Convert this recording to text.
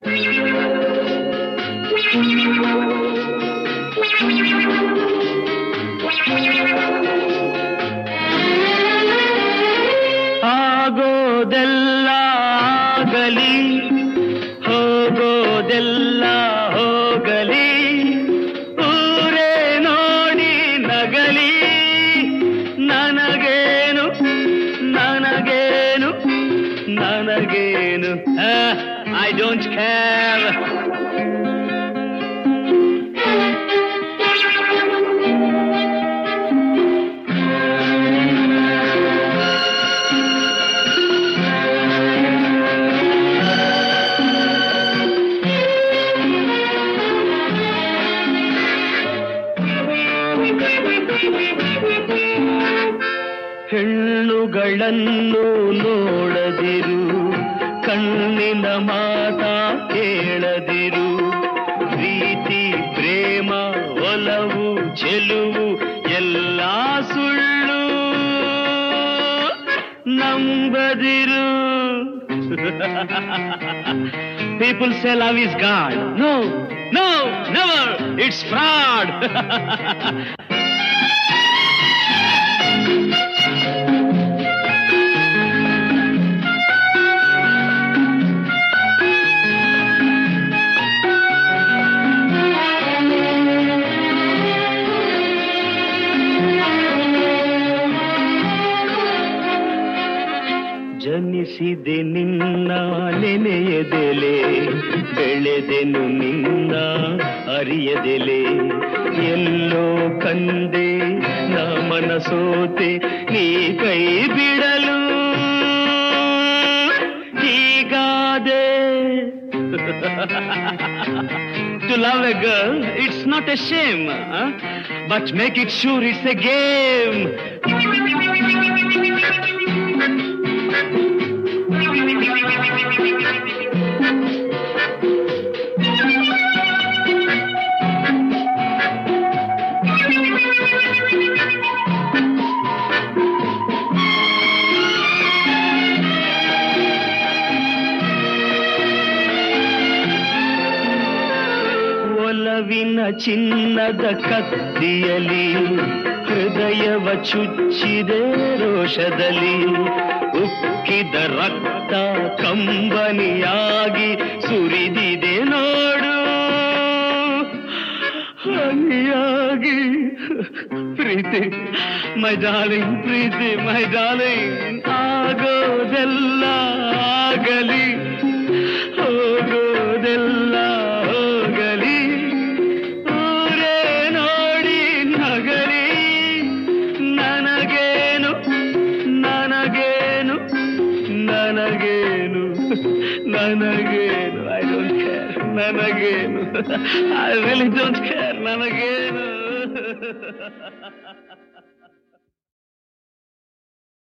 ಆಗೋದೆಲ್ಲ ಆಗಲಿ, ಹೋಗೋದೆಲ್ಲ ಹೋಗಲಿ, ಊರೇ ನೋಡಿ ನಗಲಿ, ನನಗೇನು ನನಗೇನು ನನಗೇನು, ಐ ಡೋಂಟ್ ಕೇರ್. ಹೆಣ್ಣುಗಳನ್ನು ನೋಡದಿರು, ಕಣ್ಣಿನ ಮಾತ ಕೇಳದಿರು, ಪ್ರೀತಿ ಪ್ರೇಮ ಒಲವು ಚೆಲುವು ಎಲ್ಲ ಸುಳ್ಳು ನಂಬದಿರು. People say love is God. No, no, never. It's fraud. ಜನಿಸಿದೆ ನಿನ್ನ ನೆನೆಯದೆಲೆ, ಬೆಳೆದೆನು ನಿನ್ನ ಅರಿಯದೆಲೆ, ಎಲ್ಲೋ ಕಂದೆ ನಾ ಮನಸೋತೆ ನೀ ಕೈ ಬಿಡಲು ಹೀಗಾದೆ. To love a girl, it's not a shame, but make it sure it's a game. ಒಲವಿನ ಚಿನ್ನದ ಕತ್ತಿಯಲಿ ಹೃದಯವ ಚುಚ್ಚಿದೆ ರೋಷದಲ್ಲಿ, ಉಕ್ಕಿದ ರಕ್ತ ಕಂಬನಿಯಾಗಿ ಸುರಿದಿದೆ ನೋಡು ಹನಿಯಾಗಿ. ಪ್ರೀತಿ my darling, Preethi my darling, ಆಗೋದೆಲ್ಲ ಆಗಲಿ, ಹೋಗೋದೆಲ್ಲ ಹೋಗಲಿ, ಊರೇ ನೋಡಿ ನಗಲಿ, ನನಗೇನು ನನಗೇನು ನನಗೇನು ನನಗೇನು, ಐ ಡೋಂಟ್ ಕೇರ್, ನನಗೇನು, ಐ ರಿಯಲಿ ಡೋಂಟ್ ಕೇರ್, ನನಗೇನು.